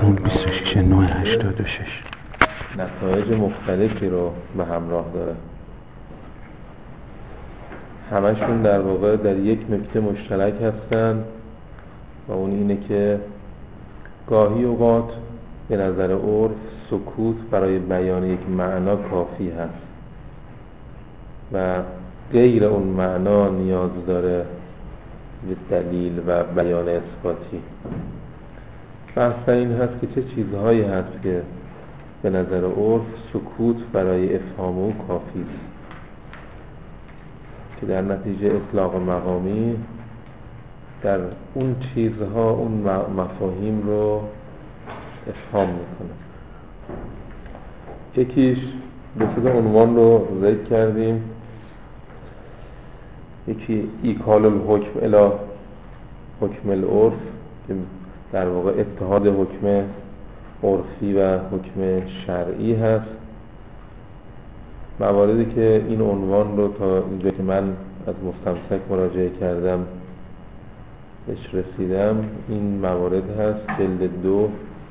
متن 26/9/86 نتایج مختلفی رو به همراه داره. همشون در واقع در یک نکته مشترک هستن و اون اینه که گاهی اوقات به نظر عرف سکوت برای بیان یک معنا کافی هست و غیر اون معنا نیاز داره به دلیل و بیان اثباتی. بحث این هست که چه چیزهایی هست که به نظر عرف سکوت برای افهام او کافی است که در نتیجه اطلاق مقامی در اون چیزها اون مفاهیم رو افهام میکنه. یکیش به صورت عنوان رو ذکر کردیم، یکی ایکال الحکم الی حکم العرف که در واقع اتحاد حکم عرفی و حکم شرعی هست. مواردی که این عنوان رو تا اینجا که من از مستمسک مراجعه کردم بهش رسیدم، این موارد هست: جلد 2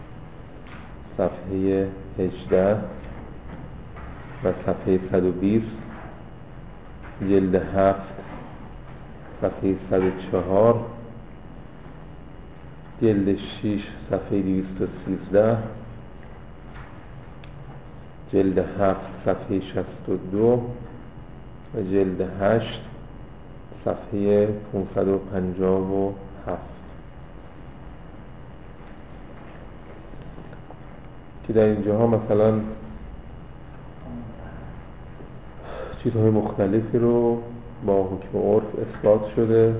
صفحه 18 و صفحه 120، جلد 7 صفحه 104، جلد 6 صفحه 213، جلد 7 صفحه 62 و جلد 8 صفحه 557 که در اینجاها مثلا چیزهای مختلفی رو با حکم عرف اثبات شده.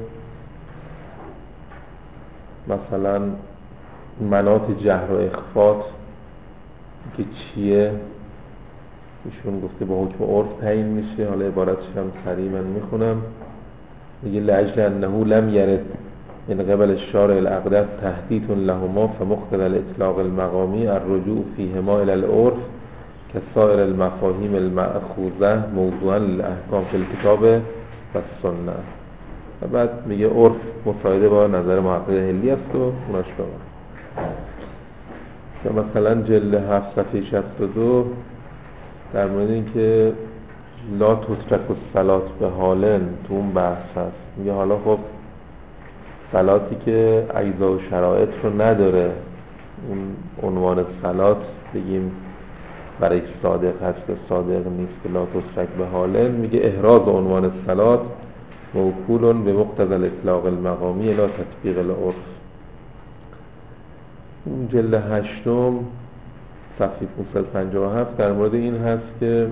مثلا مناط جهر و اخفات که چیه، ایشون گفته با حکم عرف تعیین میشه. حالا عبارتش هم سریع من میخونم. میگه لاجل انه لم یرد من قبل الشارع الاقدس تهدید لهما فمقتضى الاطلاق المقامی الرجوع فیهما الى العرف كسائر المفاهیم المأخوذه موضوعا للاحکام فی الکتاب و السنه. و بعد میگه عرف مساعده با نظر محقق حلی است و اوناش بابا. یا مثلا جلد 7 صفحه 62 در مورد این که لا تترک الصلاة به حالن تو اون بحث هست. میگه حالا خب صلاتی که اجزا و شرایط رو نداره، اون عنوان صلات بگیم برای صادق هست و صادق نیست که لا تترک به حالن، میگه احراز عنوان صلات موکول به مقتضى الاطلاق المقامی الی تطبیق العرف. اون جلد 8 صفحه 557 در مورد این هست که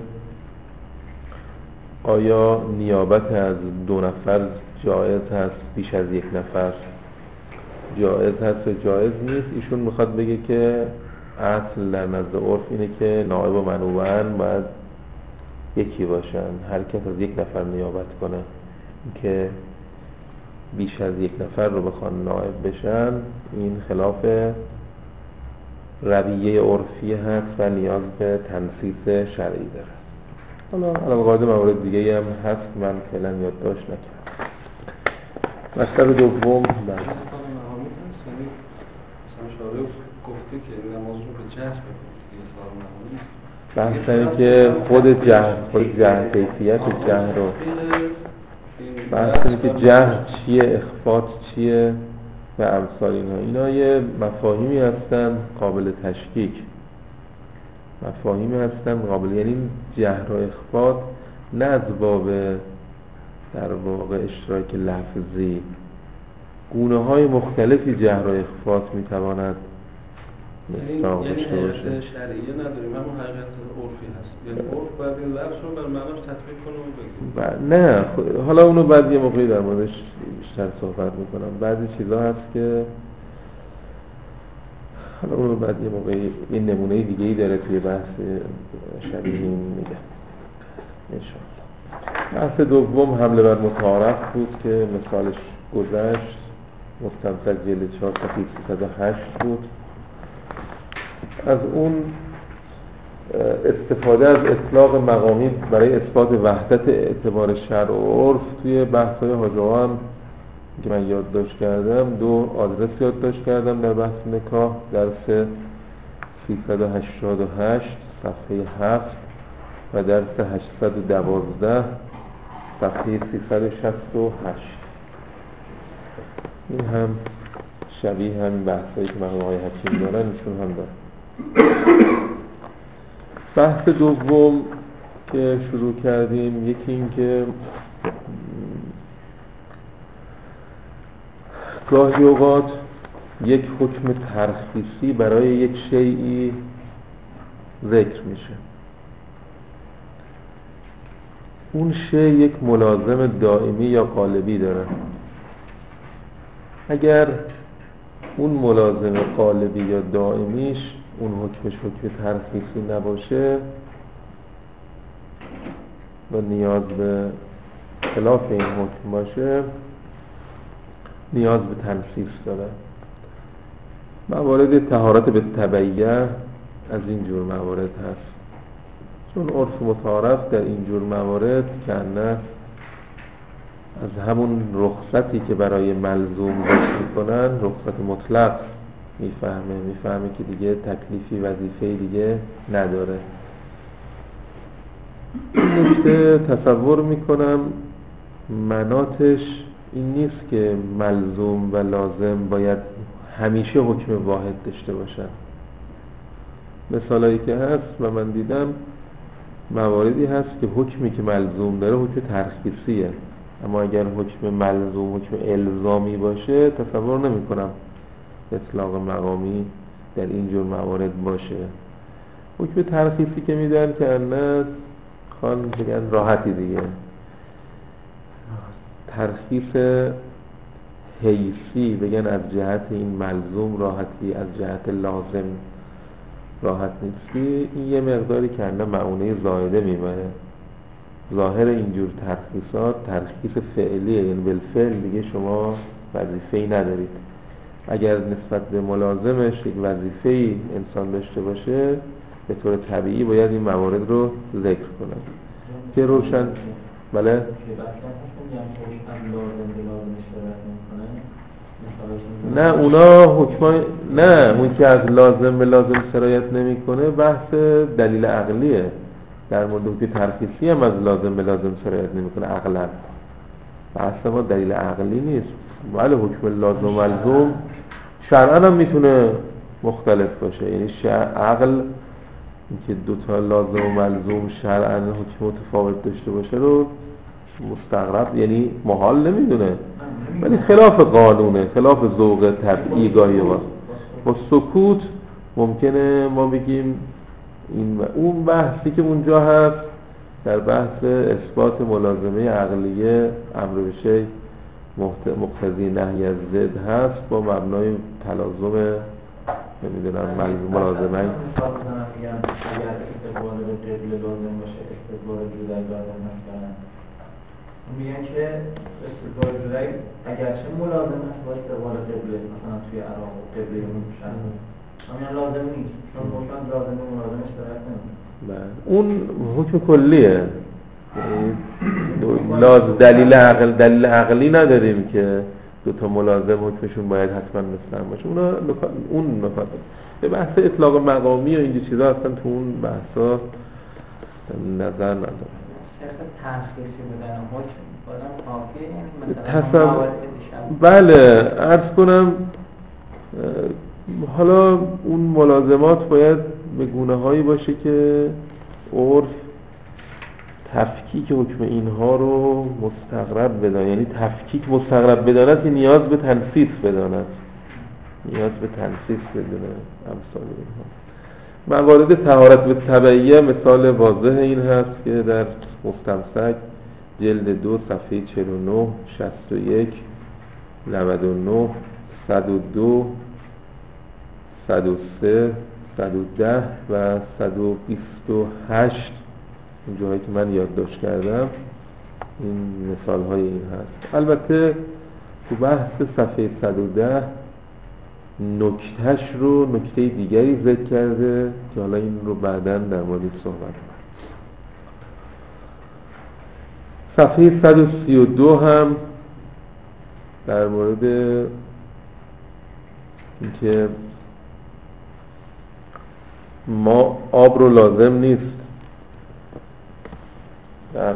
آیا نیابت از 2 نفر جایز هست، بیش از 1 نفر جایز هست و جایز نیست. ایشون میخواد بگه که اصل در نزد عرف اینه که نائب و منوبن باید یکی باشن، هر کس از 1 نفر نیابت کنه. که بیش از 1 نفر رو بخوان نائب بشن این خلاف رویه عرفی هست و نیاز به تنصیص شرعی داره. حالا القاعده موارد دیگه هم هست من فعلا یادداشت نکردم. مطلب دوم گفته که نماز رو به جهر بکنید. بحث اینه که خود جهر کیفیت جهر رو بحث اینه که جهر چیه، اخفات چیه و امثال اینا یه مفاهیمی هستن قابل تشکیک، مفاهیمی هستن قابل، یعنی جهر و اخفات نه از باب در واقع اشتراک لفظی، گونه های مختلفی جهر و اخفات میتواند مستاق داشته باشه. یعنی شرعیه نداریم، همون حقیقت عرفی هست. یعنی عرف باید این لفظ رو بر معناش تطبیق کنه و بگیم. نه حالا اونو بعد یه موقعی در موردش بیشتر صحبت میکنم. بعضی چیزا هست که حالا اونو بعد یه موقعی این نمونه دیگه‌ای داره توی بحث شبیه این میگم انشاءالله. بحث دوم حمله بر متعارف بود که مثالش گذشت، مستمسک جلد 4 صفحه 308 بود. از اون استفاده از اطلاق مقامی برای اثبات وحدت اعتبار شرع و عرف توی بحث‌های حاج آقا هم که من یادداشت کردم، 2 آدرس یادداشت کردم در بحث نکاح، درس 388 صفحه 7 و درس 812 صفحه 368. این هم شبیه همین بحثایی که مرحوم آقای حکیم دارن ایشون هم دارن. بحث دوم که شروع کردیم، یکی این که گاهی اوقات یک حکم ترخیصی برای یک شیئی ذکر میشه. اون شیء یک ملازم دائمی یا قالبی داره. اگر اون ملازم قالبی یا دائمیش اون حکمش حکم ترخیصی نباشه و نیاز به خلاف این حکم باشه، نیاز به تنصیص داره. موارد طهارت به تبعیه از این جور موارد هست، چون عرف متعارف در این جور موارد کنه از همون رخصتی که برای ملزوم ذکر میکنن رخصت مطلق میفهمه که دیگه تکلیفی وظیفه دیگه نداره. این نکته تصور میکنم مناطش این نیست که ملزوم و لازم باید همیشه حکم واحد داشته باشن. مثالایی که هست و من دیدم مواردی هست که حکمی که ملزوم داره حکم ترخیصیه، اما اگر حکم ملزوم حکم الزامی باشه تصور نمی کنم اطلاق مقامی در این جور موارد باشه. حکم ترخیصی که میدن که انس خان بگن راحتی دیگه، ترخیص حیثی بگن از جهت این ملزوم راحتی، از جهت لازم راحت نیستی، این یه مقداری که انه معونه زائده میبره. ظاهر اینجور ترخیصات ترخیص فعلیه، یعنی بالفعل دیگه شما وظیفه‌ای ندارید. اگر نسبت به ملازمش یک وظیفه‌ای انسان داشته باشه به طور طبیعی باید این موارد رو ذکر کنه که روشن. بله نه اونا حکمای نه، اون که از لازم به لازم سرایت نمیکنه بحث دلیل عقلیه. در مورد حکم ترخیصی هم از لازم به لازم سرایت نمیکنه عقلا. بحث ما دلیل عقلی نیست. ولی حکم لازم و ملزوم شرعاً هم میتونه مختلف باشه، یعنی عقل اینکه دوتا لازم و ملزوم شرعاً حکم متفاوت داشته باشه رو مستغرب یعنی محال نمیدونه، ولی خلاف قانونه، خلاف ذوق طبیعی گاهی اوقات. با سکوت ممکنه ما بگیم این و اون. بحثی که اونجا هست در بحث اثبات ملازمه عقلیه امر به شیء مقتضی نهی از ضد هست با مبنای تلازم نمیدونم ملازمه. اگر استقبال به قبله لازم باشه استقبال جدایی لازم نکنن، میگن که استقبال جدایی اگرچه ملازم است با استقبال قبله، مثلا توی عراق قبله اون شهر همین لازم نیست، چون مطلق لازم و ملازم اشتراک نمیکنه. اون حکم کلیه، دلیل عقلی نداریم که دوتا ملازم حکمشون باید حتما مثل هم باشه. اون نکات به بحث اطلاق مقامی و اینجور چیزا اصلا تو اون بحثا نظر نداره. صرف ترخیصی بودن حکم بازم کافیه، یعنی بله عرض کنم حالا اون ملازمات باید به گونه هایی باشه که عرف تفکیک حکم اینها رو مستغرب بداند، یعنی تفکیک مستغرب بداند که نیاز به تنصیص بداند، نیاز به تنصیص بدونه امثال اینها. موارد طهارت به تبعیه مثال واضح این هست که در مستمسک جلد 2 صفحه 49 61 99 102 103 110 و 128 این جاهایی که من یادداشت کردم این مثال های این هست. البته تو بحث صفحه 110 نکته دیگری ذکر کرده که حالا این رو بعداً در مورد صحبت کنم. صفحه 132 هم در مورد اینکه ما آب رو لازم نیست در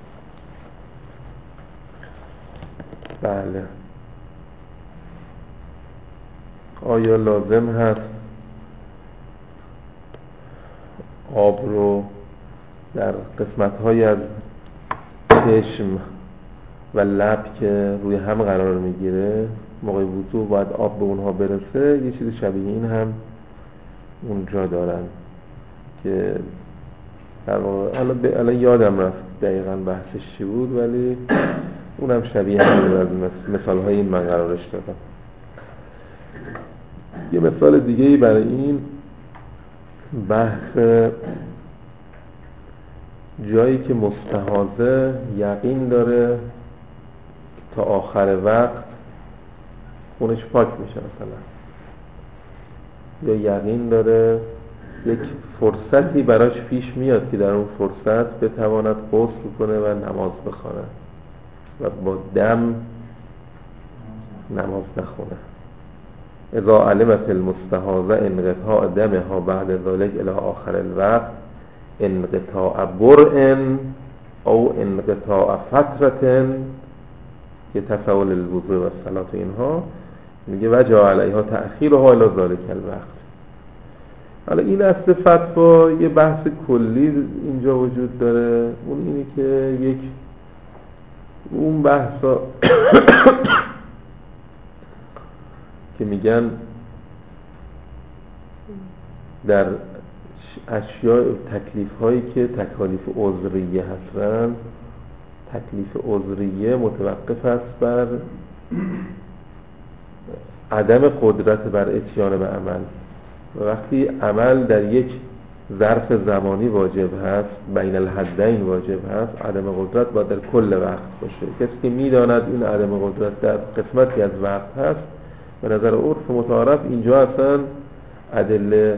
بله آیا لازم هست آب رو در قسمت‌های از چشم و لب که روی هم قرار میگیره موقع وضو باید آب به اونها برسه؟ یه چیز شبیه این هم اونجا دارن که در واقع الان یادم رفت دقیقاً بحثش چی بود، ولی اونم شبیه هم از مثال‌های این من قرارش دادم. یه مثال دیگه‌ای برای این بحث جایی که مستحاضه یقین داره تا آخر وقت خونش پاک میشه مثلا، یا یقین داره یک فرصتی براش پیش میاد که در اون فرصت بتواند غسل کنه و نماز بخونه و با دم نماز نخونه. اذا علمت المستحاضه انقطاع دمها بعد ذلك الى آخر الوقت انقطاع برء او انقطاع فترة که تساهل الوضوء و الصلاة اینها، میگه وجه علیها تأخیرها الى ذلك الوقت. حالا این اصل فتوا یه بحث کلی اینجا وجود داره، اون اینه که یک اون بحثا که میگن در اشیاء تکلیف هایی که تکالیف عذریه هستن، تکلیف عذریه متوقف است بر عدم قدرت بر اتیان به عمل. و وقتی عمل در یک ظرف زمانی واجب هست، بین الحدین واجب هست، عدم قدرت باید در کل وقت باشه. کسی که میداند این عدم قدرت در قسمتی از وقت هست، به نظر عرف متعارف اینجا اصلا ادله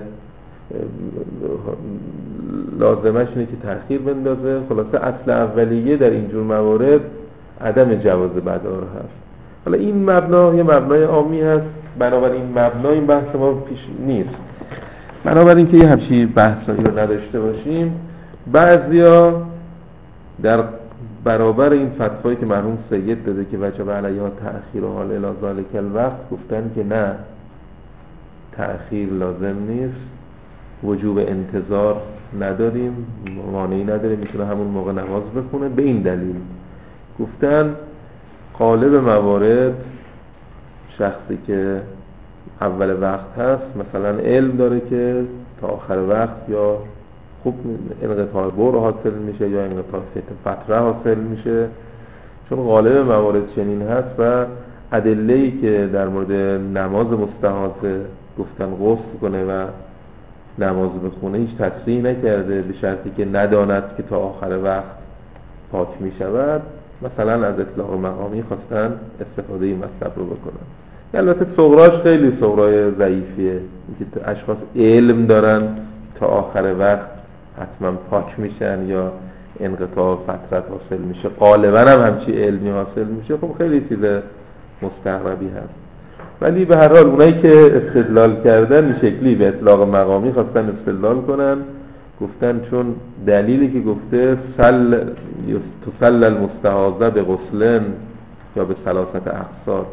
لازمش اینه که تأخیر بندازه. خلاصه اصل اولیه در اینجور موارد عدم جواز بدار هست. حالا این مبنا یه مبنای عامی هست، بنابراین مبنا این بحث ما پیش نیست. بنابراین که یه همچین بحثایی رو نداشته باشیم، بعضیا در برابر این فتوایی که مرحوم سید داده که وجب علیها تأخیر حال الی ذلک الوقت، گفتن که نه، تأخیر لازم نیست، وجوب انتظار نداریم، مانعی نداره، میتونه همون موقع نماز بخونه. به این دلیل گفتن غالب موارد شخصی که اول وقت هست مثلا علم داره که تا آخر وقت یا خوب انقطاع بر حاصل میشه یا انقطاع فتره حاصل میشه، چون غالب موارد چنین هست و ادله‌ای که در مورد نماز مستحاضه گفتن غسل کنه و نماز بخونه هیچ تصریح نکرده به شرطی که نداند که تا آخر وقت پاک میشود. مثلا از اطلاق مقامی خواستن استفاده این مطلب رو بکنن. البته صغراش خیلی صغرای ضعیفیه، اینکه اشخاص علم دارن تا آخر وقت حتما پاک میشن یا انقطاع فترت حاصل میشه، غالبا هم همچی علمی حاصل میشه، خب خیلی چیز مستغربی هست. ولی به هر حال اونایی که استدلال کردن این شکلی به اطلاق مقامی خواستن استدلال کنن، گفتن چون دلیلی که گفته تسل المستحاضه به غسلن یا به ثلاثت اقصاد،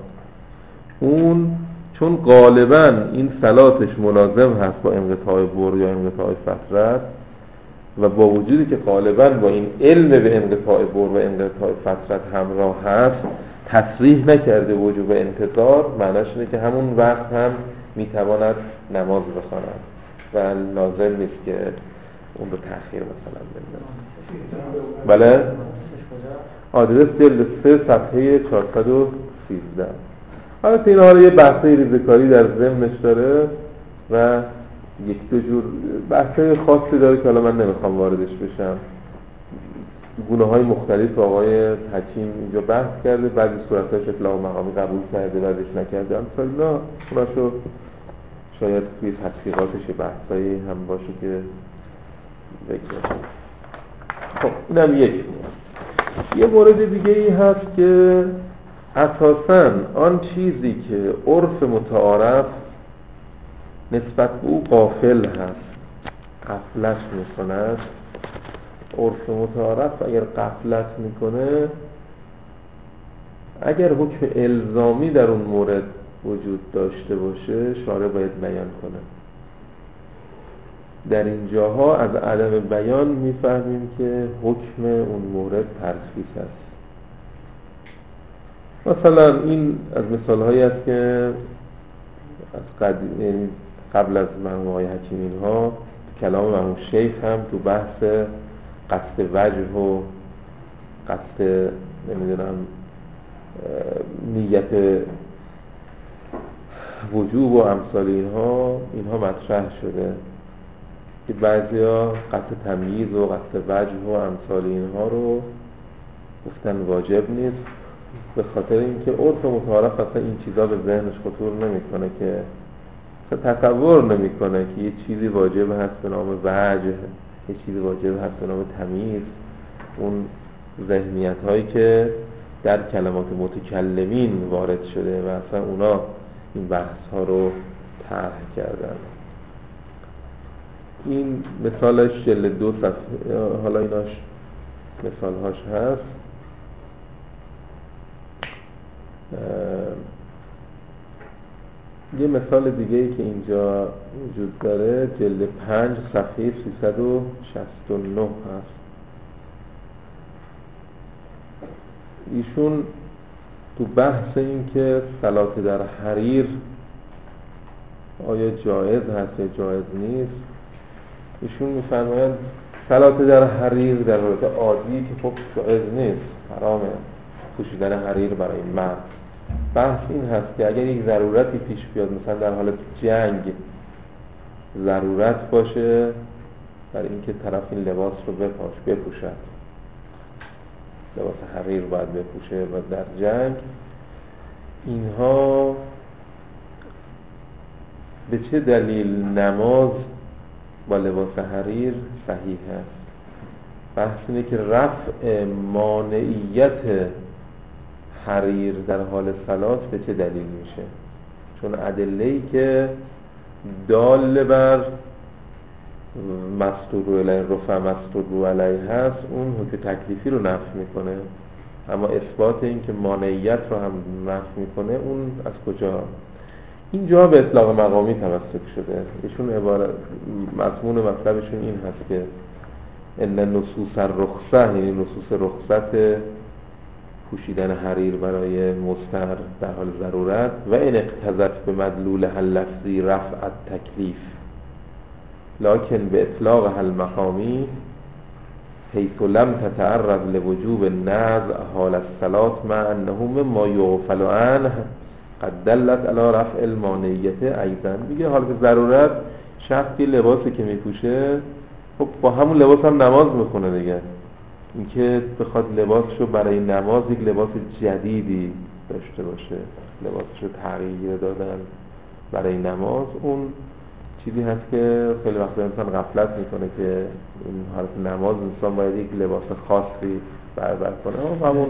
اون چون غالبا این صلاتش ملازم هست با انقطاع بر یا انقطاع فترت و با وجودی که غالبا با این علم به انقطاع بر و انقطاع فترت همراه هست، تصریح نکرده وجوب انتظار، معناش اینه که همون وقت هم میتواند نماز بخواند و لازم نیست که اون رو تأخیر مثلا بندازه. بله؟ آدرس جلد 3 صفحه 413. البته این حالا یه بحثه ریزه‌کاری در ضمنش داره و یک دو جور بحثه خاصی داره که حالا من نمیخوام واردش بشم. گونه‌های مختلف آقای حکیم اینجا بحث کرده، بعضی صورتاش اطلاق مقامی قبول کرده، بعضیش نکرده. امثالا اوناشو شاید توی تحقیقاتش بحثایی هم باشه که بگم. خب اینم یک. یه مورد دیگه ای هست که اساساً آن چیزی که عرف متعارف نسبت به او غافل هست، غفلت میکند. عرف متعارف اگر غفلت میکنه، اگر حکم الزامی در اون مورد وجود داشته باشه، شارع باید بیان کنه. در این جاها از عدم بیان میفهمیم که حکم اون مورد ترخیص است. مثلا این از مثالهایی است که از قبل از مرحوم آقای حکیمی ها کلام مرحوم شیخ هم تو بحث قصد وجه و قصد نمیدونم نیت وجوب و امثال اینها مطرح شده که بعضیا قصد تمییز و قصد وجه و امثال اینها رو گفتن واجب نیست، به خاطر اینکه عرف متعارف اصلا این چیزا به ذهنش خطور نمیکنه، که تصور نمیکنه که یه چیزی واجب هست به نام وجه، یه چیزی واجب هست به نام تمییز. اون ذهنیت هایی که در کلمات متکلمین وارد شده و اصلا اونا این بحث ها رو طرح کردن. این مثالش جلد 2 صفحه، حالا ایناش مثال هاش هست. یه مثال دیگه ای که اینجا وجود داره جلد 5 صفحه 369 هست. ایشون تو بحث این که صلات در حریر آیا جایز هست یا جایز نیست، ایشون میفرمایند صلات در حریر در حالت عادی که خب جایز نیست، حرامه پوشیدن حریر برای مرد. بحث این هست که اگر یک ضرورتی پیش بیاد، مثلا در حالت جنگ ضرورت باشه برای اینکه طرف این لباس رو بپوشد، لباس حریر باید بپوشه و در جنگ، اینها به چه دلیل نماز با لباس حریر صحیح است؟ بحث اینه که رفع مانعیت حریر در حال صلات به چه دلیل میشه؟ چون ادله‌ای که دال بر مستور علیه رفع مستور علیه هست اون حکم تکلیفی رو نفی میکنه، اما اثبات این که مانعیت رو هم نفی میکنه اون از کجا؟ اینجا به اطلاق مقامی توسط شده. ایشون عبارت مضمون مطلبشون این هست که ان نصوص الرخصه، یعنی نصوص رخصت پوشیدن حریر برای مضطر در حال ضرورت، و این اقتضت به مدلول اللفظی رفع التکلیف لکن به اطلاق المقامی حیث لم تتعرض لوجوب النزع حال الصلاة مع انه مما یغفل عنه قد دلت علی رفع المانعیت ایضا. میگه حال که ضرورت شخصی لباسی که میپوشه خب با همون لباس هم نماز میخونه دیگه، اینکه بخواد لباسشو برای نماز یک لباس جدیدی داشته باشه، لباسشو تغییر دادن برای نماز، اون چیزی هست که خیلی وقت انسان غفلت میکنه که این حالت نماز انسان باید یک لباس خاصی بر کنه. همون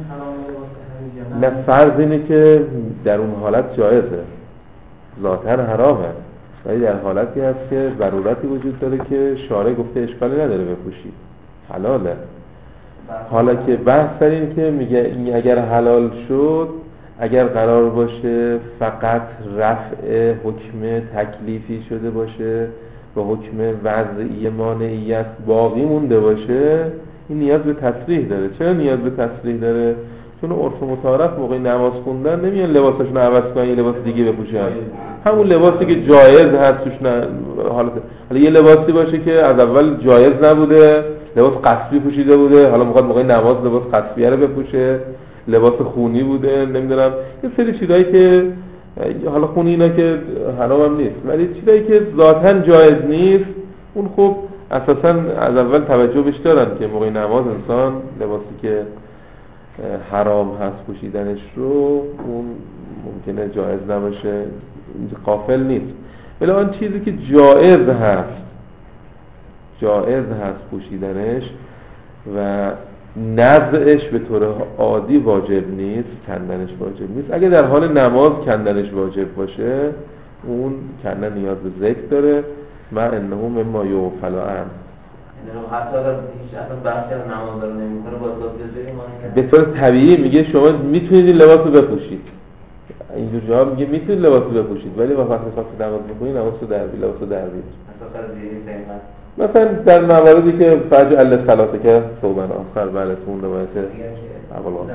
نه، فرض اینه که در اون حالت جایزه، ذاتاً حرامه، ولی در حالتی هست که ضرورتی وجود داره که شارع گفته اشکالی نداره بپوشی، حلاله. حالا که بحث در این که میگه این اگر حلال شد، اگر قرار باشه فقط رفع حکم تکلیفی شده باشه و حکم وضعی مانعیت باقی مونده باشه، این نیاز به تصریح داره. چرا نیاز به تصریح داره؟ چون عرف متعارف موقع نماز خوندن نمیان لباسشون رو عوض کنن یه لباس دیگه بپوشن، همون لباسی که جایز هست توش حالا یه لباسی باشه که از اول جایز نبوده، لباس قصبی پوشیده بوده، حالا میخواد موقع نماز لباس قصبیه رو بپوشه، لباس خونی بوده، نمیدونم یه سری چیزایی که حالا خونی اینا که حرام هم نیست، ولی چیزایی که ذاتاً جایز نیست اون خب اساساً از اول توجه بهش دارن که موقع نماز انسان لباسی که حرام هست پوشیدنش رو اون ممکنه جایز نباشه، غافل نیست. ولی آن چیزی که جایز هست پوشیدنش و نزعش به طور عادی واجب نیست، کندنش واجب نیست. اگه در حال نماز کندنش واجب باشه، اون کندن نیاز به ذکر داره. ما انه مما یغفل عنه، یعنی حتی اگر هیچ اصلا بحثی از نماز رو نمی‌کنه باید بذاریم به طور طبیعی میگه شما میتونید این لباس رو بپوشید. اینجور جاها میگه میتونید لباس رو بپوشید، ولی وقتی خواستید نماز بخونید لباس رو در بیارید. مثلا در مواردی که فجعل صلاته که صوبن آخر، بله تو اون روایت اول آخر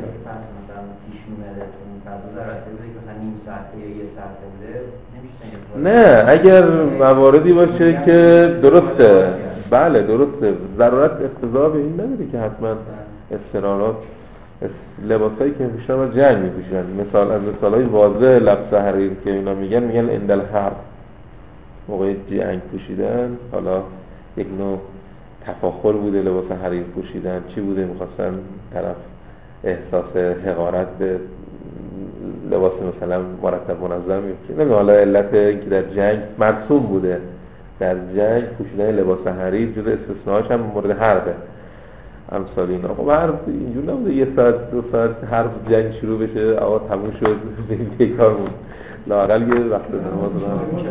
نه، اگر مواردی باشه که درسته، بله درسته، ضرورت اقتضا به این نداره که حتما اضطرارات لباسایی که میپوشن و جنگ میپوشن. مثال از مثالای واضح لبس حریر که اینا میگن اندل حرب، موقع جنگ پوشیدن. حالا یک نوع تفاخر بوده لباس حریر پوشیدن، چی بوده؟ میخواستن طرف احساس حقارت به لباس مثلا مرتب منظم میشه. نه حالا علت اینکه در جنگ مرسوم بوده، در جنگ پوشیدن لباس حریر جز استثناءاش هم مورد حربه امثال اینا. خب حرب اینجور نبوده یه ساعت دو ساعت حرب جنگ شروع بشه آقا تموم شد این کار بود. لااقل یه وقت نماز رو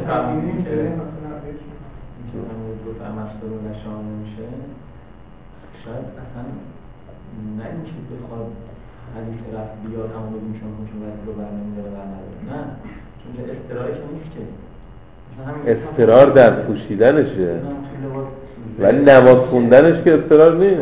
مصدر نشان میشه. شاید اصلا نه اینکه بخواد حدیث رفت بیاد اما بگیم چون رو برنمیده و نه، چون که اضطراری که نیست که اضطرار در پوشیدنشه، ولی نماز خوندنش که اضطرار نیست.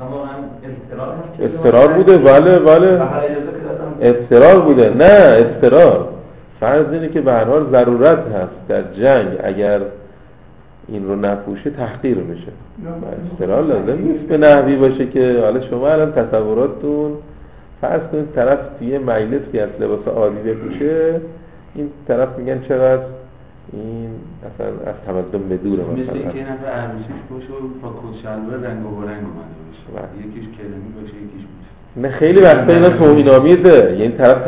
اضطرار بوده، بله اضطرار بوده. نه اضطرار فرض اینه که به هر حال ضرورت هست در جنگ، اگر این رو نپوشه تحقیر میشه. اضطرار لازم نیست به نحوی باشه که حالا شما الان تصوراتتون فرض کنید طرف توی مجلسی از لباس عادی بپوشه، این طرف میگن چقدر این اصلا از تمدن به دوره. مثل اینکه این نفر عروسیش باشه و با کتشلوار رنگ و رنگ اومده باشه، یکیش کلمی باشه یکیش باشه. نه خیلی وقتا اینا توهین‌آمیزه، یعنی طرف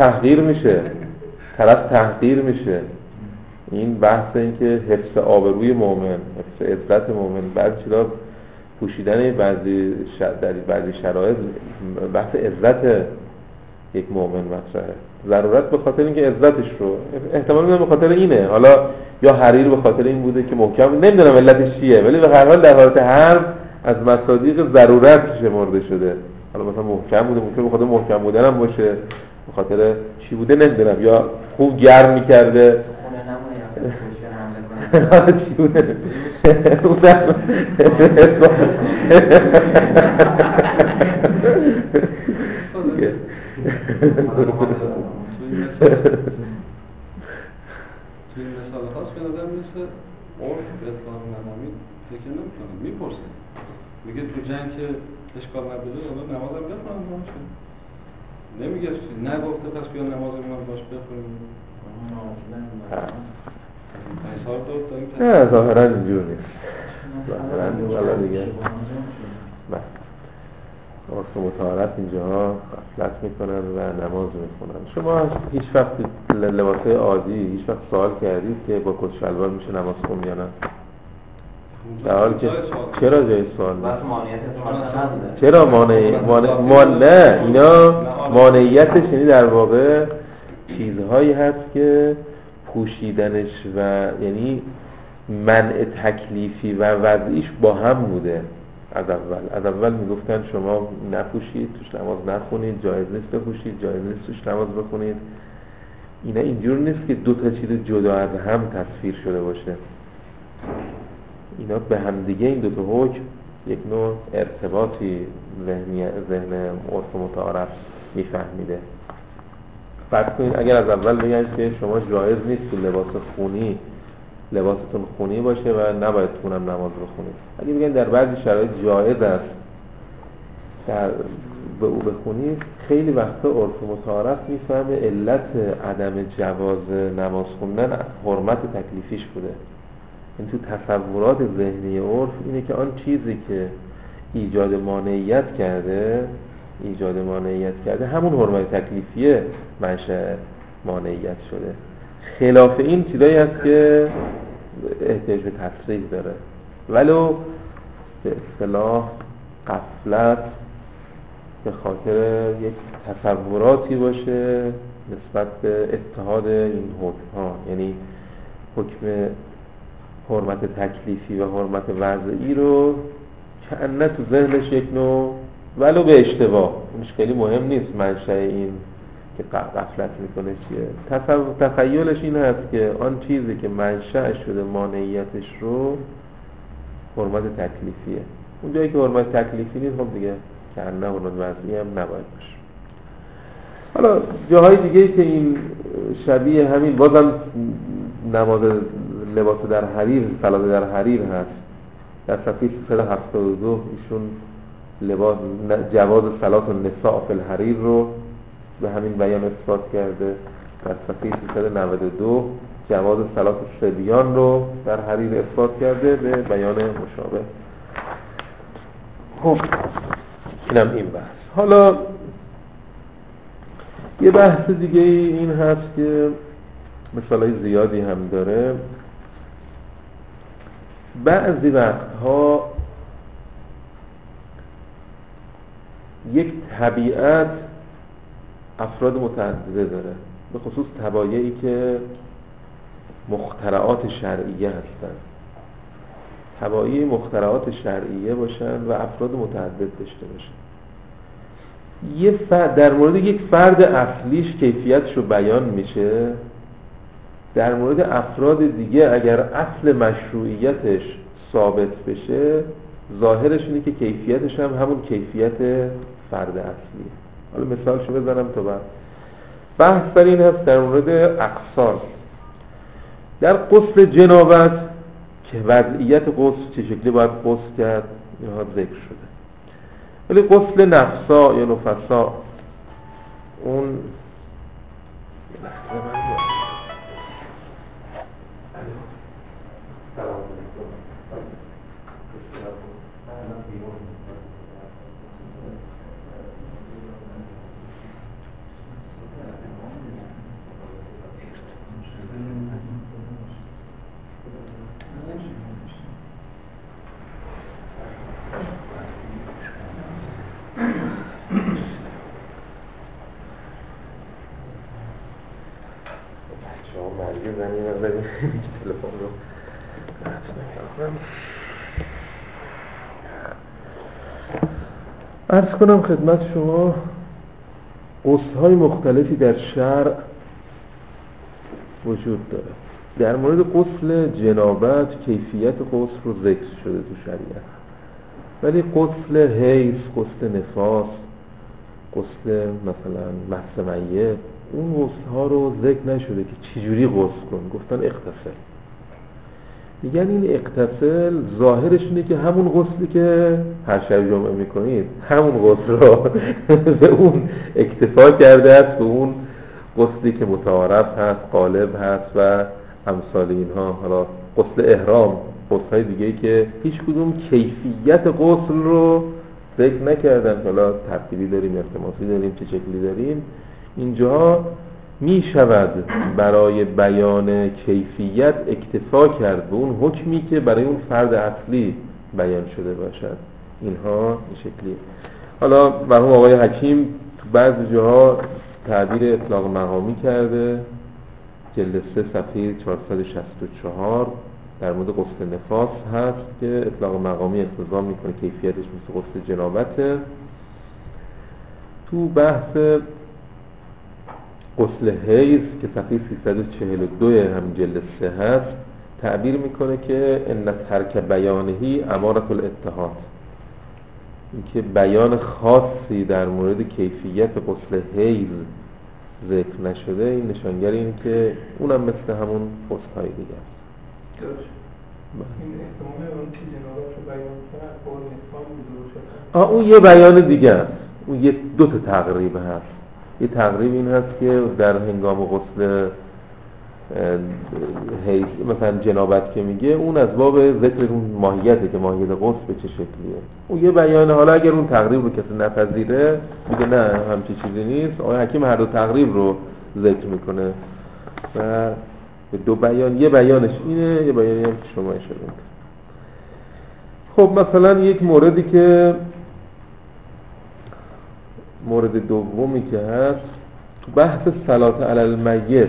تحقیر میشه. این بحث این که حفظ آبروی مؤمن، حفظ عزت مؤمن، بعضی چیزا پوشیدن در بعضی شرایط بحث عزت یک مؤمن مطرحه. ضرورت به خاطر اینکه عزتش رو احتمال میدم به خاطر اینه، حالا یا حریر به خاطر این بوده که محکم، نمیدونم علتش چیه، ولی به هر حال در حالت حرب از مصادیق ضرورت شمرده شده. حالا مثلا محکم بوده، ممکن به خاطر محکم بودن هم باشه، به خاطر چی بوده نمیدونم، یا خوب گرم میکرده چی بوده توی مثال خاص به نظر میرسه عرف اطلاق مقامی فکر نمیکنم میپرسه، میگه تو جنگ که اشکال نداره اما نمازم بخونم باشه، نمیگه نگفته پس بیا نماز من باش بخونیم. نه ظاهرا اینجور نیست، ظاهرا دیگه عرف مطهرت اینجاها غفلت میکنن و نماز میخونن. شما هیچ وقت لباسای عادی هیچ وقت سوال کردید که با کت شلوار میشه نماز خوند یا نه؟ در حالی که چرا جای سوال نیست؟ چرا نه اینا مانعیتش یعنی در واقع چیزهایی هست که پوشیدنش و یعنی منع تکلیفی و وضعیش با هم بوده. از اول میگفتن شما نپوشید توش نماز نخونید، جایز نیست بپوشید، جایز نیست توش نماز بخونید. اینا اینجور نیست که دو تا چیز جدا از هم تصویر شده باشه، اینا به هم دیگه این دو تا حکم یک نوع ارتباطی ذهن عرف متعارف میفهمیده. فرض کنید اگر از اول بگن که شما جایز نیست تو لباستون خونی باشه و نباید خونم نماز بخونید، اگه بگن در بعضی شرایط جایز است به او بخونید، خیلی وقتا عرف متعارف میفهمه علت عدم جواز نماز خوندن حرمت تکلیفیش بوده. این تو تصورات ذهنی عرف اینه که آن چیزی که ایجاد مانعیت کرده همون حرمت تکلیفیه منشأ مانعیت شده. خلاف این چیزایی هست که احتیاج به تصریح داره، ولو به اصطلاح غفلت به خاطر یک تصوراتی باشه نسبت به اتحاد این حکم‌ها، یعنی حکم حرمت تکلیفی و حرمت وضعی رو کأنه تو ذهنش یک نوع ولو به اشتباه، اونش خیلی مهم نیست منشأ این که غفلت میکنه چیه، تخیلش این هست که آن چیزی که منشأ شده مانعیتش رو حرمت تکلیفیه. اون جایی که حرمت تکلیفی نیست خب دیگه کأنه حرمت وضعی هم نباید باشه. حالا جاهای دیگه که این شبیه همین بازم نماز لباس در حریر، صلات در حریر هست. در صفحه 372 ایشون لباس جواز صلات النساء فی الحریر رو به همین بیان اثبات کرده. در صفحه 392 جواز صلات الصبیان رو در حریر اثبات کرده به بیان مشابه. خب اینم این بحث. حالا یه بحث دیگه این هست که مثالای زیادی هم داره. بعضی وقتها یک طبیعت افراد متعدده داره، به خصوص طبایعی که مخترعات شرعیه هستن. طبایع مخترعات شرعیه باشن و افراد متعدد داشته باشن. در مورد یک فرد اصلیش کیفیتش رو بیان میشه، در مورد افراد دیگه اگر اصل مشروعیتش ثابت بشه ظاهرش اینه که کیفیتش هم همون کیفیت فرد اصلی. حالا مثالشو بزنم تا بعد. بحث بر این هست در مورد اقسال. در غسل جنابت که وضعیت غسل چه شکلی باید غسل کرد اینها ذکر شده، ولی غسل نفسا یا نفسا اون عرض کنم خدمت شما غسل‌های مختلفی در شرع وجود داره. در مورد غسل جنابت کیفیت غسل رو ذکر شده تو شریعت، ولی غسل حیض، غسل نفاس، غسل مثلا مس میت، اون غسل‌ها رو ذکر نشده که چجوری غسل کن. گفتن اغتسل. میگن این اغتسل ظاهرش اینه که همون غسلی که هر شب جمعه میکنید همون غسل رو به اون اکتفا کرده است، به اون غسلی که متعارف هست، غالب هست و امثال اینها. حالا غسل احرام، غسل‌های دیگه‌ای که هیچ کدوم کیفیت غسل رو ذکر نکردن، حالا ترتیبی داریم، التماسی داریم، چه شکلی داریم. اینجا می شود برای بیان کیفیت اکتفا کرد به اون حکمی که برای اون فرد اصلی بیان شده باشد. اینها این شکلی. حالا مرحوم آقای حکیم تو بعضی جاها تعبیر اطلاق مقامی کرده، جلد 3 صفحه 464 در مورد غسل نفاس هست که اطلاق مقامی اقتضا میکنه کیفیتش مثل غسل جنابته. تو بحث غسل حیض که صفحه 342 هم جلد 3 هست تعبیر میکنه که ان ترک بیانهی امارة الاتحاد، اینکه بیان خاصی در مورد کیفیت غسل حیض ذکر نشده، این نشانگر این که اونم مثل همون غسل‌های دیگه است. این احتمال اون که جنابت رو بیان کرد با نفاق بوده باشه. اون یه بیان دیگه است. اون یه دو تا تقریب هست. یه تقریب این هست که در هنگام غسل مثلا جنابت که میگه اون از باب ذکر اون ماهیته که ماهیت غسل به چه شکلیه. اون یه بیانه. حالا اگر اون تقریب رو کسی نپذیره میگه نه همچی چیزی نیست، آقای حکیم هر دو تقریب رو ذکر میکنه و دو بیان، یه بیانش اینه، یه بیانی هم که شما اشاره میکنه. خب مثلا یک موردی که مورد دومی که هست تو بحث صلات علی المیت،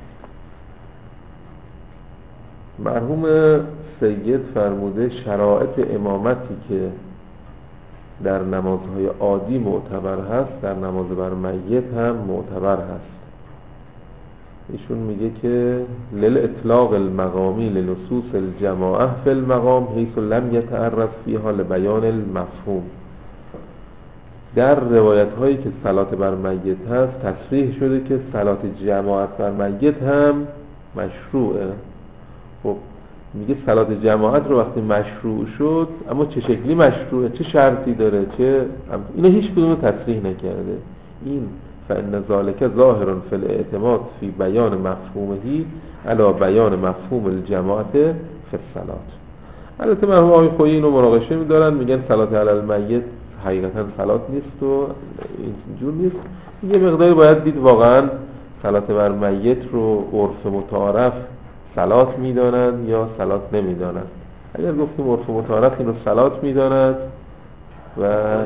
مرحوم سید فرموده شرایط امامتی که در نمازهای عادی معتبر هست در نماز بر میت هم معتبر هست. ایشون میگه که للاطلاق المقامی لنصوص الجماعه فی المقام حیث لم یتعرض فیها لبیان المفهوم. در روایت هایی که صلات بر میت هست تصریح شده که صلات جماعت بر میت هم مشروعه. خب میگه صلات جماعت رو وقتی مشروع شد، اما چه شکلی مشروعه، چه شرطی داره، اینو هیچ کدوم تصریح نکرده. این فإن ذلك ظاهر فی الاعتماد فی بیان مفهومه علی بیان مفهوم الجماعت فی الصلات. البته مرحوم آقای خویی اینو مناقشه می‌دارن، میگن صلات علی المیت حقیقتا صلات نیست و اینجور نیست. یه مقداری باید دید واقعا صلات بر میت رو عرف متعارف صلات میدانند یا صلات نمیدانند. اگر گفتیم عرف متعارف اینو صلات میدانند و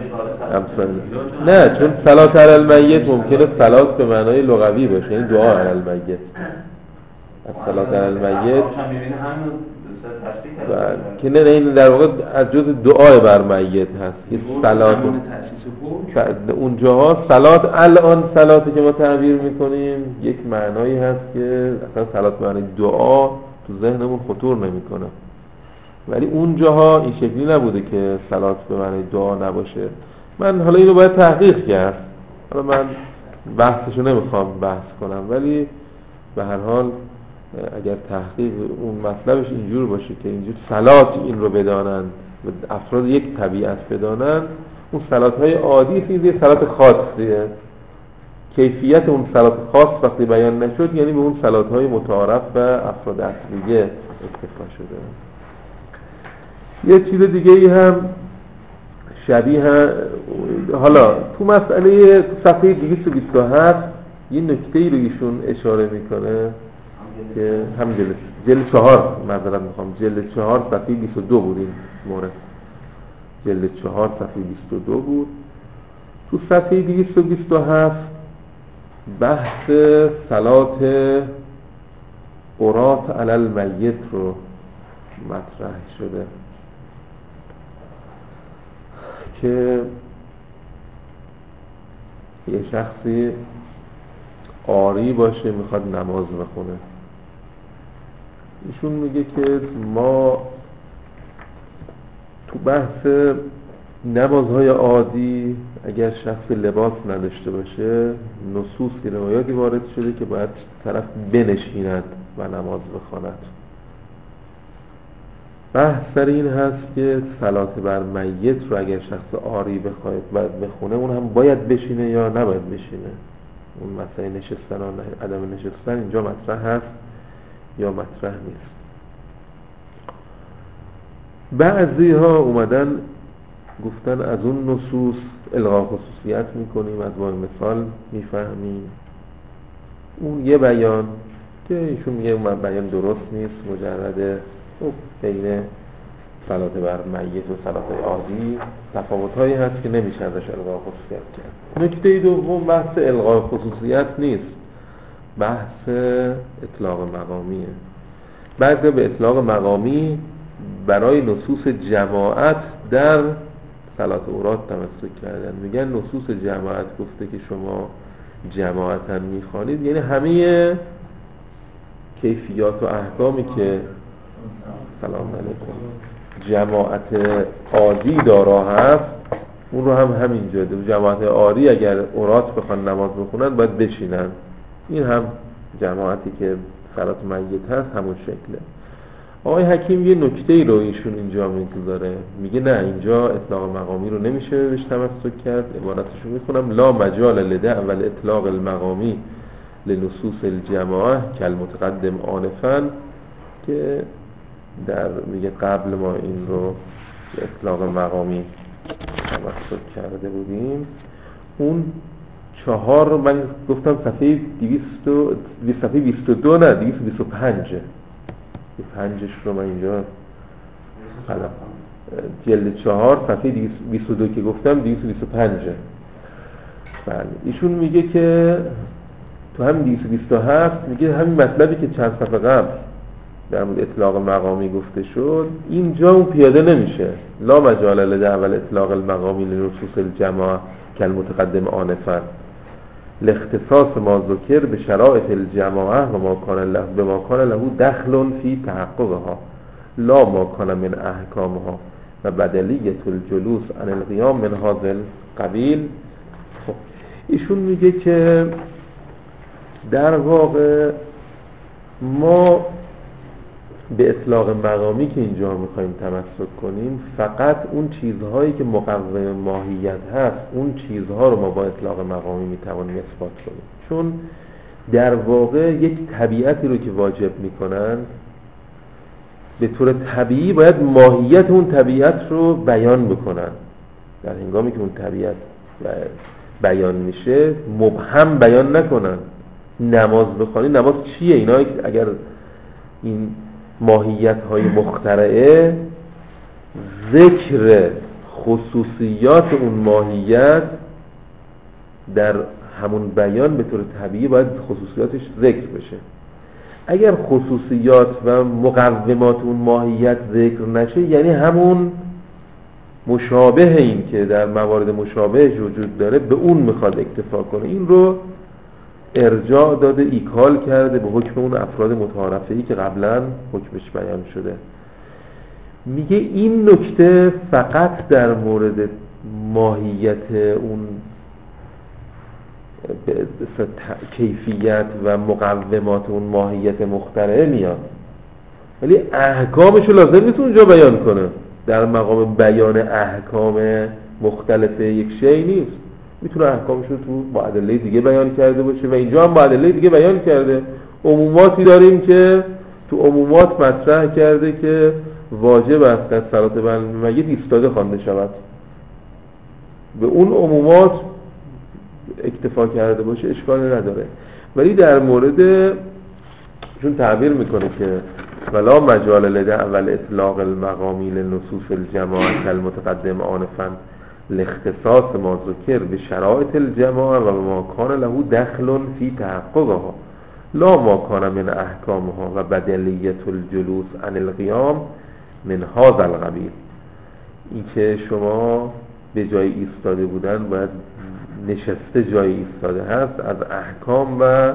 نه، چون صلات علی المیت ممکنه صلات به معنای لغوی باشه، این دعا علی المیت. صلات علی المیت که نه این در واقع از جز دعای بر میت هست که صلات اونجاها صلات الان صلاتی که ما تعبیر میکنیم یک معنایی هست که اصلا صلات معنی دعا تو ذهنمون خطور نمیکنه، ولی اونجاها این شکلی نبوده که صلات به معنی دعا نباشه. من حالا اینو باید تحقیق کرد، حالا من بحثشو نمیخوام بحث کنم، ولی به هر حال اگر تحقیق اون مطلبش اینجور باشه که اینجور صلات این رو بدانند و افراد یک طبیعت بدانند، اون صلات‌های عادی یه صلات خاصیه. کیفیت اون صلات خاص وقتی بیان نشد یعنی به اون صلات‌های متعارف و افراد اصلیه اکتفا شده. یه چیز دیگه ای هم شبیه حالا تو مسئله صفحه 227 یه نکته‌ای رو ایشون اشاره میکنه که هم جلد 4 معذرت میخوام، جلد 4 صفحه 22 بود این مورد، جلد 4 صفحه 22 بود. تو صفحه 227 بحث صلات عرات علی المیت رو مطرح شده که یه شخصی عاری باشه میخواد نماز بخونه. ایشون میگه که ما تو بحث نمازهای عادی اگر شخص لباس نداشته باشه نصوص که روایاتی وارد شده که باید طرف بنشیند و نماز بخواند. بحث سر این هست که صلات بر میت رو اگر شخص عاری باید بخونه اون هم باید بشینه یا نباید بشینه. اون مسئله نشستن و عدم نشستن اینجا مطرح هست یا مطرح نیست. بعضی ها اومدن گفتن از اون نصوص الغا خصوصیت میکنیم، از وای مثال میفهمیم. اون یه بیان که ایشون میگه اون بیان درست نیست، مجرده بین صلات بر میت و صلات عادی تفاوت‌هایی هست که نمیشه ازش الغا خصوصیت کرد. نکته دوم بحث الغا خصوصیت نیست، بحث اطلاق مقامیه. بعضی به اطلاق مقامی برای نصوص جماعت در صلات عرات تمسک کردن. میگن نصوص جماعت گفته که شما جماعتاً میخوانید، یعنی همه کیفیات و احکامی که سلام علیکم جماعت عادی دارا هست اون رو هم همینجا ده. جماعت عادی اگر عرات بخوان نماز بخونن باید بشینن. این هم جماعتی که صلات میت هست همون شکله. آقای حکیم یه نکته‌ای رو ایشون اینجا میگذاره، میگه نه اینجا اطلاق مقامی رو نمیشه بهش تمسک کرد. عبارتشو میخونم: لا مجال لدع اول اطلاق المقامی لنصوص الجماعه کالمتقدم آنفا، که در میگه قبل ما این رو اطلاق مقامی تمسک کرده بودیم. اون 4 رو من گفتم صفحه 22 نه 225 5ش رو من اینجا قلم جلد 4 صفحه 22 که گفتم 225. بله ایشون میگه که تو همین 227 میگه همین مطلبی که چند صفحه قبل در مورد اطلاق مقامی گفته شد اینجا اون پیاده نمیشه. لا مجال لدعوى اطلاق المقامی لنصوص الجماعه کالمتقدم آنفا لاختصاص ما ذکر به شرایط الجماعه و ما کان له دخل فی تحققها لا ما کان من احکامها و بدلیه الجلوس عن القیام من هذا القبیل. خب ایشون میگه که در واقع ما به اطلاق مقامی که اینجا میخوایم تمسک کنیم فقط اون چیزهایی که مقوم ماهیت هست اون چیزها رو ما با اطلاق مقامی میتوانیم اثبات کنیم، چون در واقع یک طبیعتی رو که واجب میکنن به طور طبیعی باید ماهیت اون طبیعت رو بیان بکنن. در هنگامی که اون طبیعت بیان میشه مبهم بیان نکنن. نماز بخوانی نماز چیه؟ اینا اگر این ماهیت های مخترعه ذکر خصوصیات اون ماهیت در همون بیان به طور طبیعی باید خصوصیاتش ذکر بشه. اگر خصوصیات و مقومات اون ماهیت ذکر نشه یعنی همون مشابه این که در موارد مشابه وجود داره به اون میخواد اکتفا کنه. این رو ارجاع داده، ایکال کرده به حکم اون افراد متعارفه‌ای که قبلا حکمش بیان شده. میگه این نکته فقط در مورد ماهیت اون کیفیت و مقومات اون ماهیت مخترعه میاد، ولی احکامش رو لازم نیست اونجا بیان کنه. در مقام بیان احکام مختلف یک شیء نیست، میتونه احکامش رو تو با ادله دیگه بیان کرده باشه و اینجا هم با ادله دیگه بیان کرده. عموماتی داریم که تو عمومات مطرح کرده که واجب است در صلات بر میت ایستاده خوانده شود. به اون عمومات اکتفا کرده باشه اشکال نداره، ولی در مورد چون تعبیر میکنه که ولا مجال لدعوى اطلاق المقامی لنصوص الجماعه کالمتقدم آنفا لاختصاص ما ذکر به شرایط الجماعه و ما کان له دخل فی تحققها لا ما کان من احکامها و بدلیه الجلوس عن القیام من هذا القبیل. این که شما به جای ایستاده بودن باید نشسته جای ایستاده هست از احکام و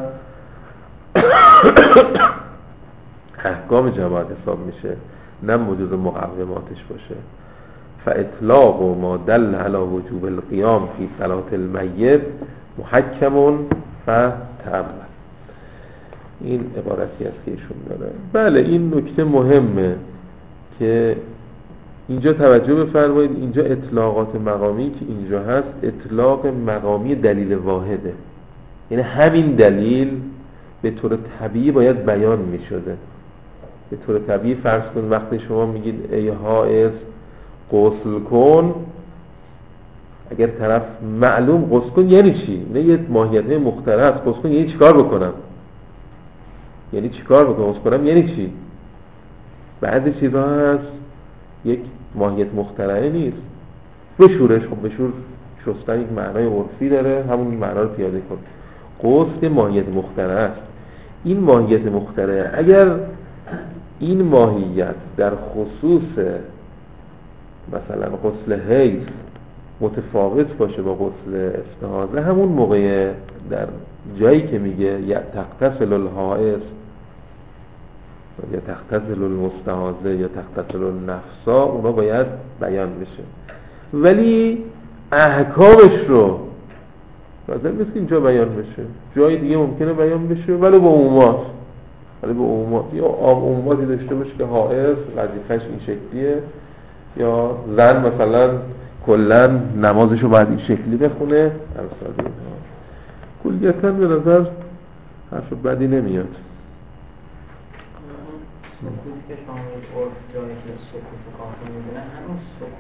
احکام جماعت حساب میشه، نه موجود مقوماتش باشه. فاطلاق ما دل علی وجوب القیام فی صلاة المیت محکم فتأمل. این عبارتی است که ایشون داره. بله این نکته مهمه که اینجا توجه بفرمایید. اینجا اطلاقات مقامی که اینجا هست اطلاق مقامی دلیل واحده، یعنی همین دلیل به طور طبیعی باید بیان می شده. به طور طبیعی فرض کن وقتی شما میگید ای حائض غسل کن، اگر طرف معلوم غسل کن یعنی چی؟ نه یه ماهیت مختلف است. غسل کن یعنی چیکار بکنم؟ یعنی چیکار بکنم؟ غسل کنم یعنی چی؟ بعضی چیزها هست یک ماهیت مخترعه نیست. بشورش، خب بشور شستن یک معنای عرفی داره، همون معنا رو پیاده کن. غسل ماهیت مخترعه است. این ماهیت مخترعه اگر این ماهیت در خصوص مثلا غسل حیض متفاوت باشه با غسل استحاضه، همون موقع در جایی که میگه یا تغتسل الحائض یا تغتسل المستحاضه یا تغتسل النفسا، اونا باید بیان بشه. ولی احکامش رو لازم نیست اینجا بیان بشه، جای دیگه ممکنه بیان بشه ولی با عمومات. یا عموماتی داشته باشه که حائض وظیفه‌اش این شکلیه، یا زن مثلا کلا نمازشو باید این شکلی بخونه. کلیتاً به نظر حرف بدی نمیاد. سکوتی که شما عرف جایی که سکوت کافی میدونن، همون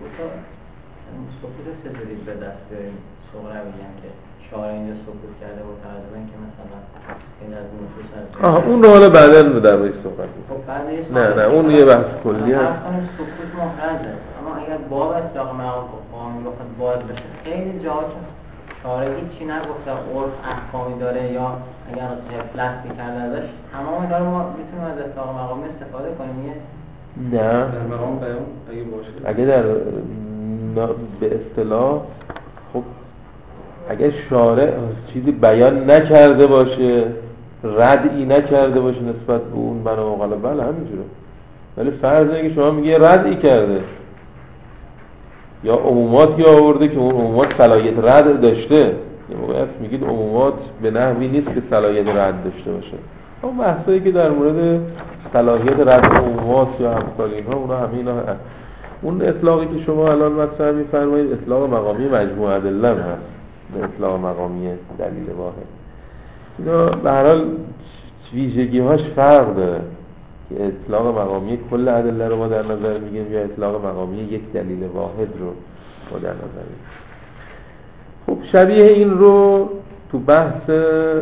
سکوت چجوری به دست بیاریم؟ صغرا میگن که شاعر اینجا سکوت کرده و توجه این که مثلا این از نفوس هست. اون رو حالا بعداً در بایش صحبت کنیم. نه اون یه بحث کلی هست. سکوت محرزه، اما اگر باب اطلاق مقامی بخواد باز بشه خیلی جاها شارع هیچی نگفته عرف احکامی داره یا اگر غفلت کرده ازش تمام اینا رو ما میتونیم از اطلاق مقامی استفاده کنیم؟ نه در مقام بیان اگه باشه، اگه در به اصطلاح خب اگه شارع چیزی بیان نکرده باشه، ردعی نکرده باشه نسبت به اون بنا مقاله، بله همینجوره. ولی فرض اینه که شما میگه ردعی کرده یا عموماتی آورده که اون عمومات صلاحیت رد داشته، یه موقعی هست میگید عمومات به نحوی نیست که صلاحیت رد داشته باشه. اون بحثایی که در مورد صلاحیت رد عمومات یا امثال اینها، اونا همینا هست. اون اطلاقی که شما الان مطرح می‌فرمایید اطلاق مقامی مجموع ادله هست، به اطلاق مقامی دلیل واحد. اینا به هر حال ویژگی‌هاش فرق داره که اطلاق مقامی کل ادله رو ما در نظر میگیریم یا اطلاق مقامی یک دلیل واحد رو ما در نظر میگیریم. خب شبیه این رو تو بحث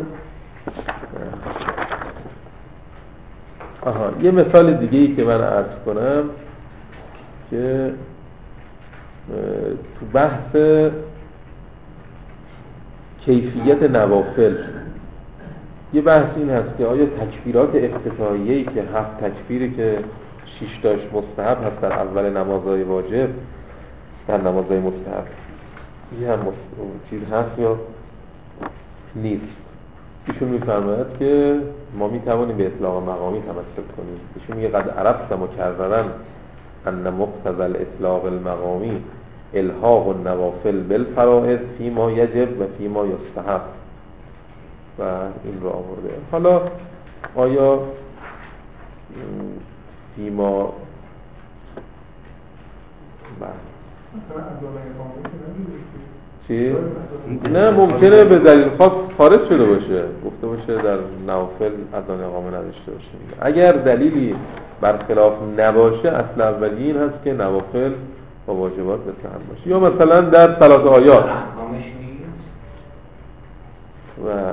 یه مثال دیگه‌ای که من عرض کنم که تو بحث کیفیت نوافل، یه بحث این هست که آیا تکبیرات افتتاحیه‌ای که 7 تکبیری که 6 تاش مستحب هست در اول نمازهای واجب، در نمازهای مستحب یه هم چیز هست یا نیست؟ ایشون میفرماید که ما میتوانیم به اطلاق مقامی تمسک کنیم. ایشون میگه قد عرفت مکررن ان مقتضی الاطلاق المقامی الحاق النوافل بالفرائض فیما یجب و فیما یستحب، و این رو آورده. حالا آیا فیما چی؟ نه ممکنه به دلیل خاص خارج شده باشه، گفته باشه در نوافل اذان اقامه نداشته باشه. اگر دلیلی برخلاف نباشه، اصل اولی این هست که نوافل با واجبات مثل هم باشه. یا مثلا در صلات آیات و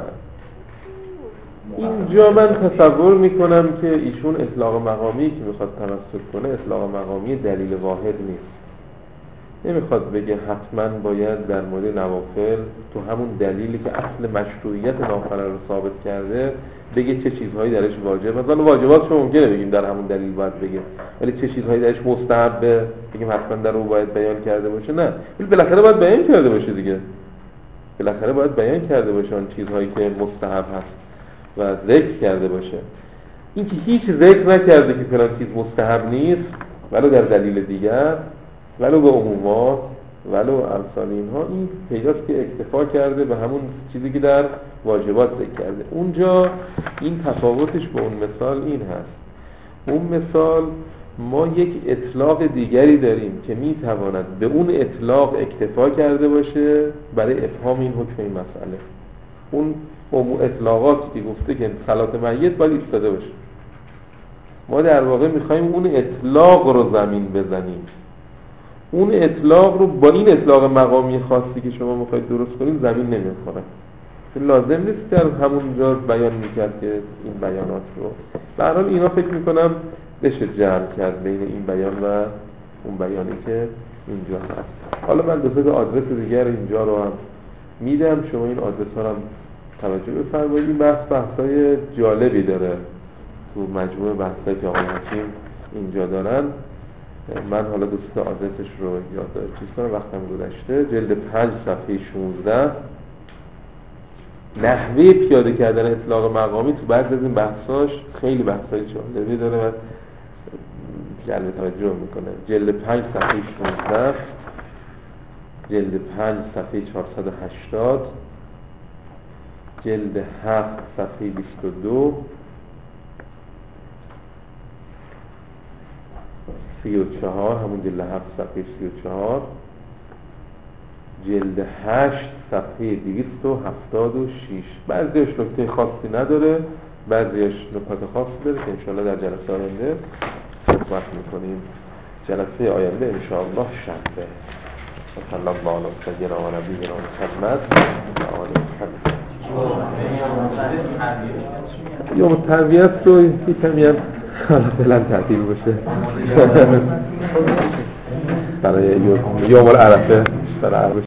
اینجا من تصور میکنم که ایشون اطلاق مقامی که میخواد تمسک کنه اطلاق مقامی دلیل واحد نیست. نمیخواد بگه حتما باید در مورد نوافل تو همون دلیلی که اصل مشروعیت نافله رو ثابت کرده بگه چه چیزهایی درش واجب. مثلا واجبات شما ممکنه بگیم در همون دلیل باید بگه، ولی چه چیزهایی درش مستحبه بگیم حتما در اون باید بیان کرده باشه؟ نه، ولی بالاخره باید بیان کرده باشه دیگه. بالاخره باید بیان کرده باشه اون چیزهایی که مستحب هست و ذکر کرده باشه. این که هیچ ذکر نکرده که فلان چیز مستحب نیست، ولو در دلیل دیگر، ولو به عمومات، ولو امثال اینها، این پیداست که اکتفا کرده به همون چیزی که در واجبات ذکر کرده. اونجا این تفاوتش با اون مثال این هست. اون مثال ما یک اطلاق دیگری داریم که میتواند به اون اطلاق اکتفا کرده باشه برای افهام این حکم این مسئله. اون اطلاقاتی که گفته که صلات میت باید ایستاده باشه، ما در واقع میخوایم اون اطلاق رو زمین بزنیم. اون اطلاق رو با این اطلاق مقامی خاصی که شما میخواید درست کنید زمین نمیخوره. لازم نیست در همونجا بیان میکرد که این بیانات رو. به هر حال اینا فکر میکنم بشه جمع کرد بین این بیان و اون بیانی که اینجا هست. حالا من دو تا آدرس دیگر اینجا رو هم میدم، شما این آدرس ها رو هم توجه بفرمایید. این بحثای جالبی داره تو مجموعه بحثایی که آقای حکیم اینجا دارن. من حالا دو تا آدرسش رو یاد چیز کنم، وقتم گذشته. جلد 5 صفحه 16 نحوه پیاده کردن اطلاق مقامی تو بعضی از این بحثاش خیلی بحثای جالبی داره و جلب توجه میکنه. جلد 5 صفحه 16، جلد 5 صفحه 480، جلد 7 صفحه 22، 34 همون جلد 7 صفحه 34، جلد 8 صفحه 276. بعضیش نکته خاصی نداره، بعضیش نکات خاصی داره که انشاءالله در جلسه آینده صحبت میکنیم. جلسه آینده انشاءالله شنبه. صلی الله علی سیدنا و نبینا محمد و آله محمد. یوم تربیت رو یکی کمی هم فعلا تعطیل باشه برای یوم العرفه.